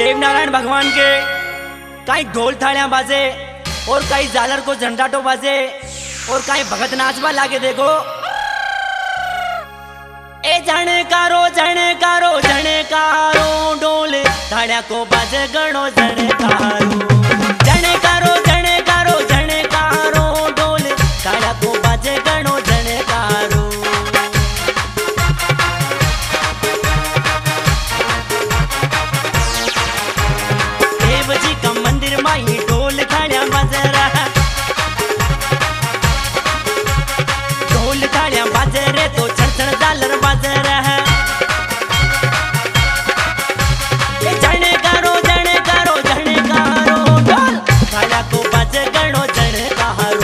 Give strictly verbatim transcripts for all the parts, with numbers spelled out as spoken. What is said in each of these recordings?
देवनारायण भगवान के कहीं ढोल थालियां बाजे और कहीं झालर को झंडाटो बाजे और कहीं भगत नाचवा लागे। देखो ए जने कारो जने कारो जने कारो ढोल थालियां को बाजे गणो जने कारो जने कारो जने कारो जने कारो ढोल थालियां को बाजे गणो जने कारो। देव जी का मंदिर माही ढोल थालियां बाजे रहा, ढोल थालियां बाजे रे तो छड़ झालर बाजे रहा। जने कारो जने कारो जने कारो ढोल थालियां को बाजे गणो जने कारो।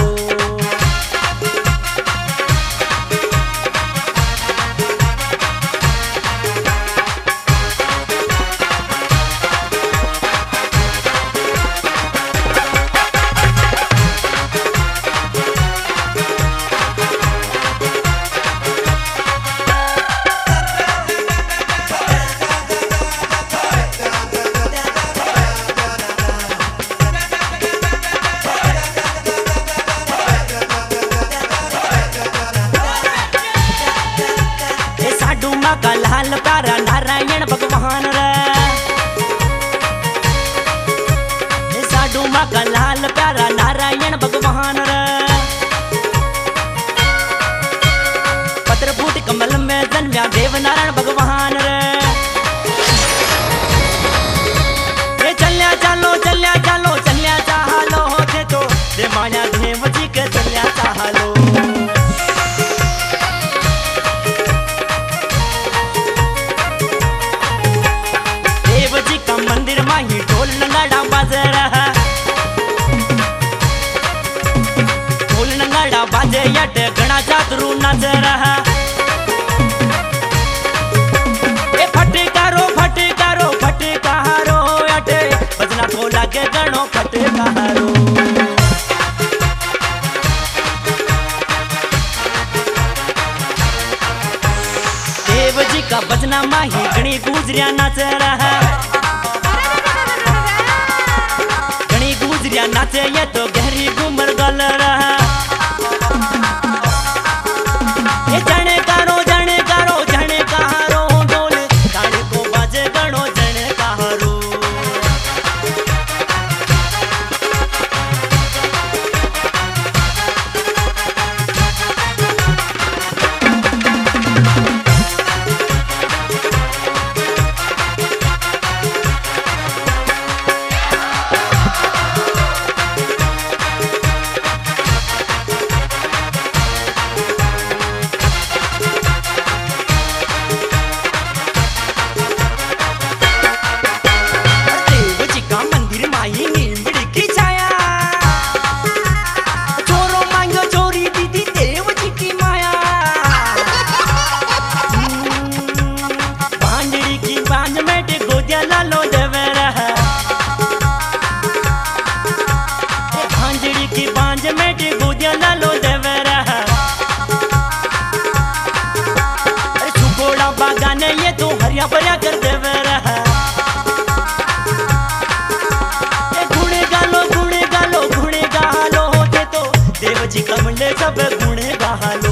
का लाल प्यारा नारायण भगवान रे, साडू माँ का लाल प्यारा नारायण भगवान रे। पत्र फूट कमल में जन्म्या देवनारायण भगवान रे। ये चल्या चालो चल्या चालो चल्या चालो होते तो दे माया देव जी के चल्या चालो। मंदिर माही ढोल नगाड़ा बाजे रहा, ढोल नगाड़ा बाजे यट गणा जातरू नाच रहा। ए फटकारो फटकारो फटकारो यटे बजना तो लागे गणो फटकारो। देव जी का बजना माही गणी गुजरिया नाच रहा, नाचे ये तो गहरी घूमर गल रहा। ये जने कारो जने कारो जने कारो ढोल थालियां को बाजे गणो जने कारो। ये तो हरिया भरिया कर देवे रहा। गुणे गालो गुणे गालो गुणे गालो होते तो देव जी कमले सब गुणे गालो।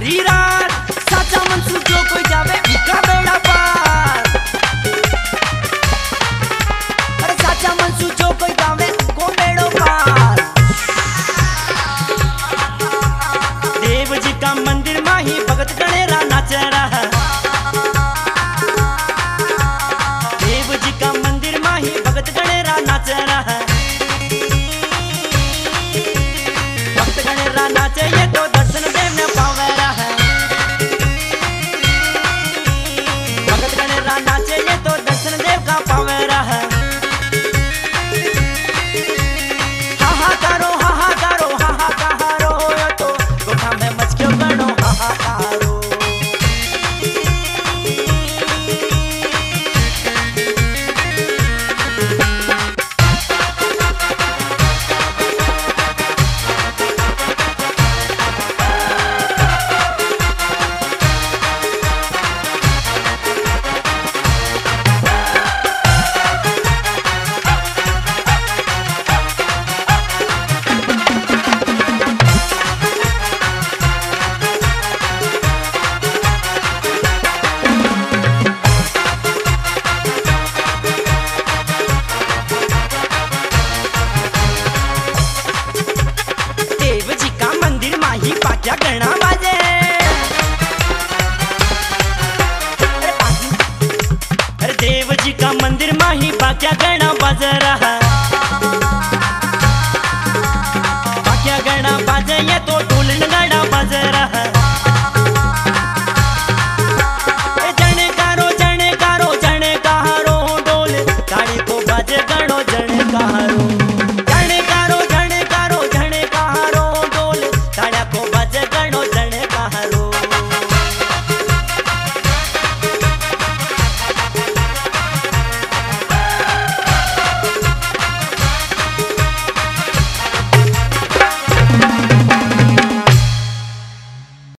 हरी राम